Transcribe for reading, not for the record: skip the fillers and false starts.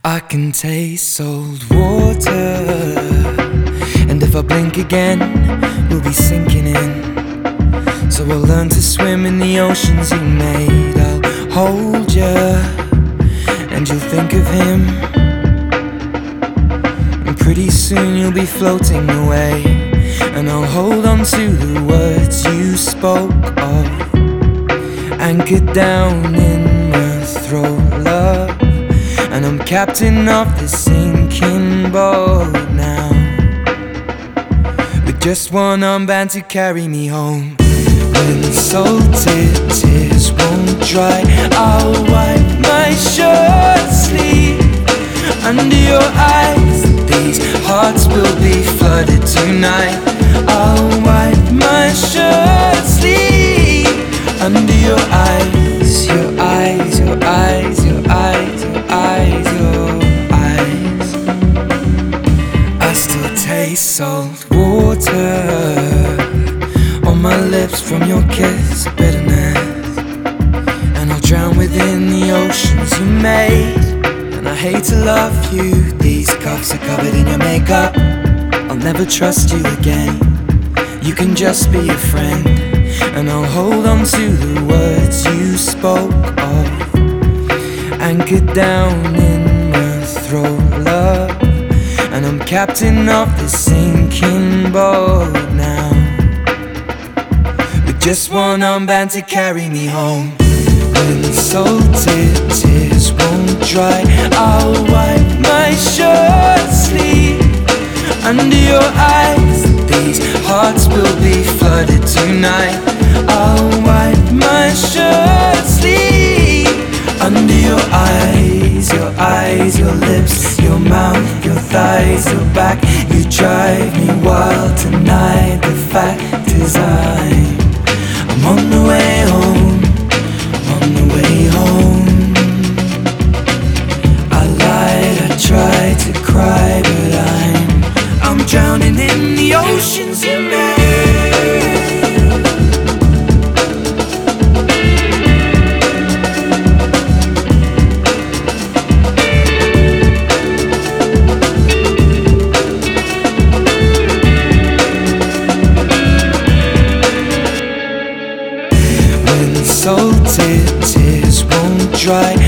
I can taste salt water, and if I blink again, we'll be sinking in. So I'll learn to swim in the oceans you made. I'll hold you, and you'll think of him, and pretty soon you'll be floating away. And I'll hold on to the words you spoke of, anchored down in my throat, love. And I'm captain of this sinking boat now, with just one armband to carry me home. When salted tears won't dry, I'll wipe my shirt sleeve under your eyes. These hearts will be flooded tonight. I'll wipe my shirt sleeve under your eyes, your eyes, your eyes, your eyes, your eyes, your eyes. I still taste salt water on my lips from your kiss of bitterness, and I'll drown within the oceans you made. And I hate to love you, these cuffs are covered in your makeup. I'll never trust you again, you can just be a friend. And I'll hold on to the words you spoke of, anchored down in my throat, love. And I'm captain of this sinking boat now, with just one armband to carry me home. When salted tears won't dry, I'll wipe my shirt sleeve under your eyes. These hearts will be flooded tonight. I'll wipe my shirt sleeve under your eyes, your eyes, your lips, your mouth, your thighs, your back. You drive me wild tonight. The fact is I'm on the way home, I'm on the way home. I lied, I tried to cry, but I'm drowning in the oceans you made. Salted tears won't dry,